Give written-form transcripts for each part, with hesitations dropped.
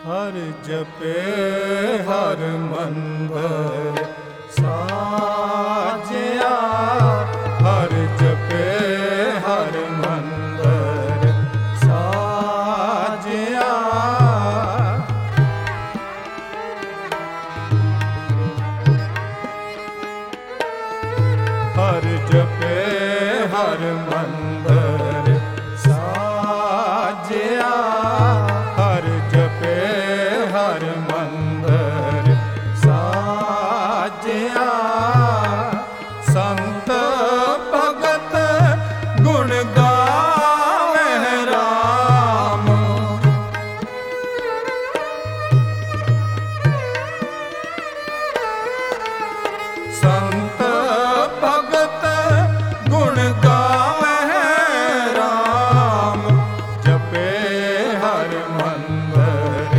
हर जपे हर मंदिर साजिया, हर जपे हर मंदिर साजिया। हर जपे हर मंदिर साजिया, हर जपे हर मंदिर साजिया। संत भगत गुण गावे राम, संत भगत गुण गावे राम। जपे हर मंदिर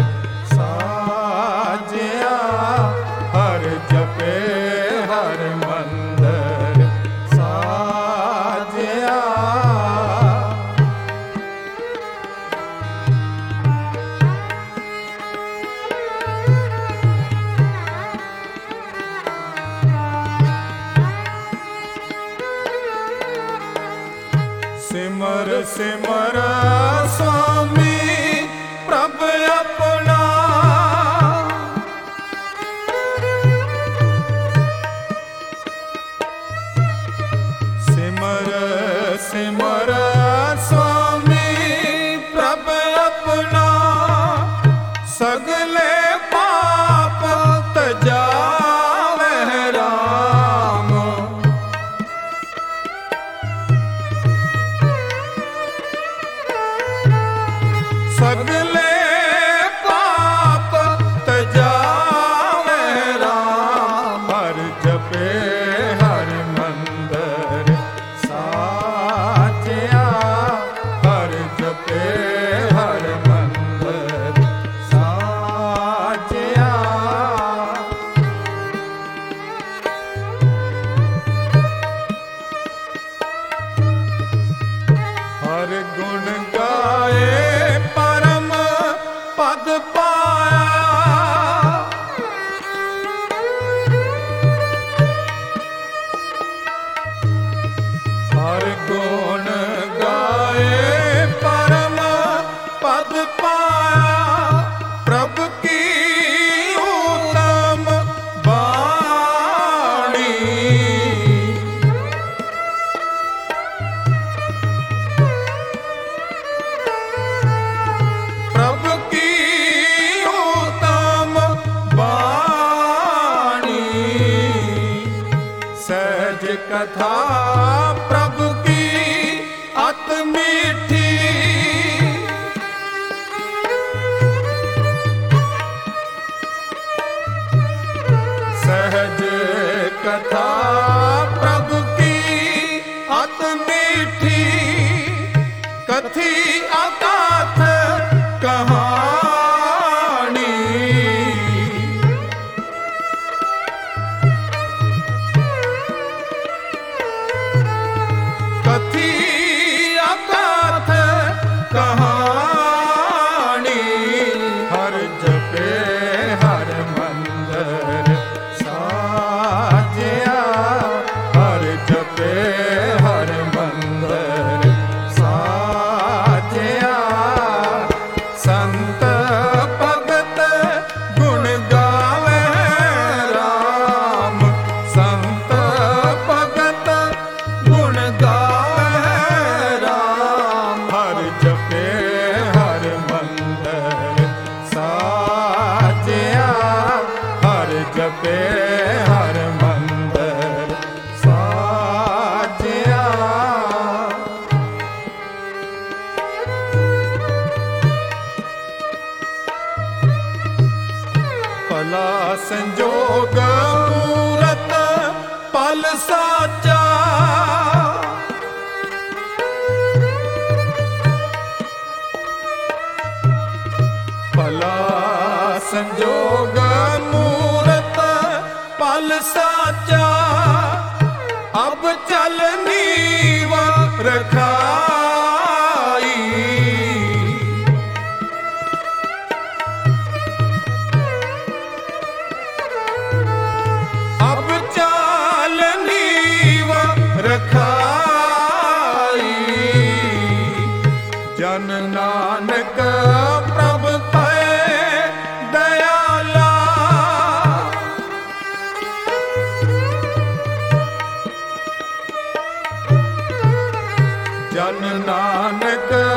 साजिया, हर जपे हर मंदिर साजिया। सिमर सिमर स्वामी प्रभ अपना, सिमर सिमर स्वामी प्रभ अपना। सगले पाप तजावे राम, सगले पाप तजावे राम। हर जपे हर मंदिर साजिया, हर जपे हर मंदिर साजिया। हर गुण गाए परम पद पाया, हर गुण गाए परम पद पाया। प्रभु की उत्तम वाणी, प्रभु की उत्तम वाणी। सहज कथा प्रभु की अति मीठी, सहज कथा प्रभु की अति मीठी। कथी अगाथ कहानी, कथी अगाथ कहानी। हर जपे हर मंदिर साजिया, हर जपे हर मंदिर साजिया। संत भगत गुण गावे राम, संत भगत गुण गावे राम। हर जपे हर मंदिर साजिया, हर जपे हर मंदिर साजिया। भला संजोग मूरत पल साचा, भला संजोग मूरत पल साचा। अब चलनी व रखाई, ਜਨ ਨਾਨਕ ਪ੍ਰਭ ਭਏ ਦਇਆਲਾ। ਜਨ ਨਾਨਕ